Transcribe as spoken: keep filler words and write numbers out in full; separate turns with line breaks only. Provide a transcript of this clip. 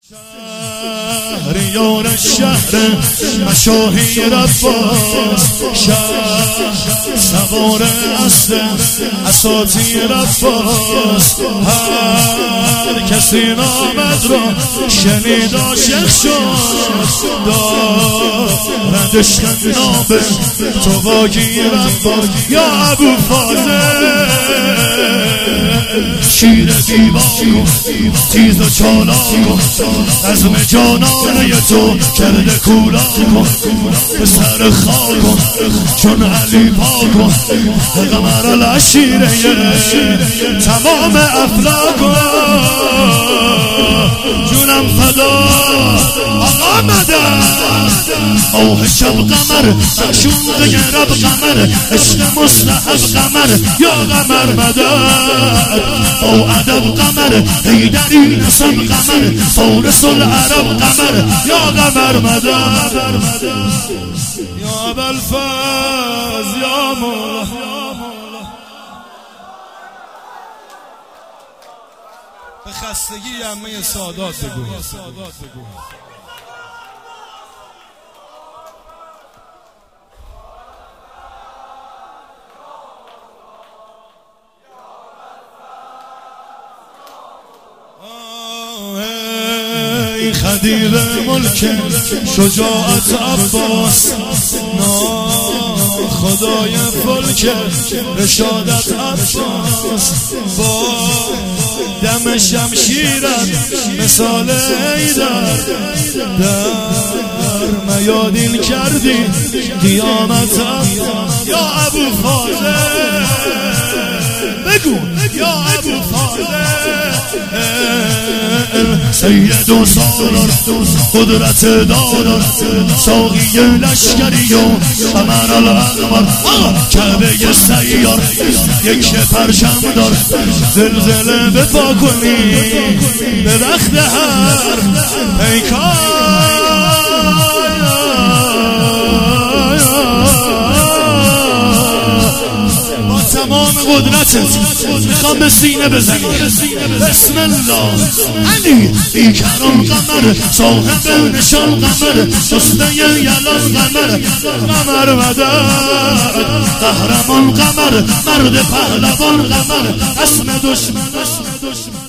شهریار شهر مشاهیر عباس، شهر سوار اسب اساطیر عباس. هر کسی نامد را شنید عاشق شد، دارد عشق نام تو واگیر عباس. یا ابو فاضل شیر دیوان تیز و چالاک، عزم جانانه تو کرده کولا کن. به سر خاک کن چون علی پاک کن، قمر العشیره تمام افلاک. جونم فدا آقا مدد، آه شب قمر معشوق رب قمر، عشق مستحب قمر یا قمر مدد. او ادب قمر حیدری نسب قمر، فارس العرب قمر یا قمر مدد. یا ابوالفضل یا مولا، به خستگی عمه سادات بگو. خدیو ملک شجاعت عباس، خدای فلک رشادت عباس. با دم شمشیرت مثال ایدر، در میادین کردی قیامت عباس. یا ابو فاضل بگو یا ابو فاضل، سید و سالار قدرت دادار، ساقی لشکری و قمر الاقمر، کعبه سیار یک پرچم دار. زلزله بپا کنی به وقت هر پیکار، تمام قدرتت میخوام به سینه بزنی. بسم الله. علی بیکران قمر، صاحب نشان قمر، شسته یلان قمر، قمر مدد. قهرمان قمر، مرد پهلوان قمر، اسم دشمن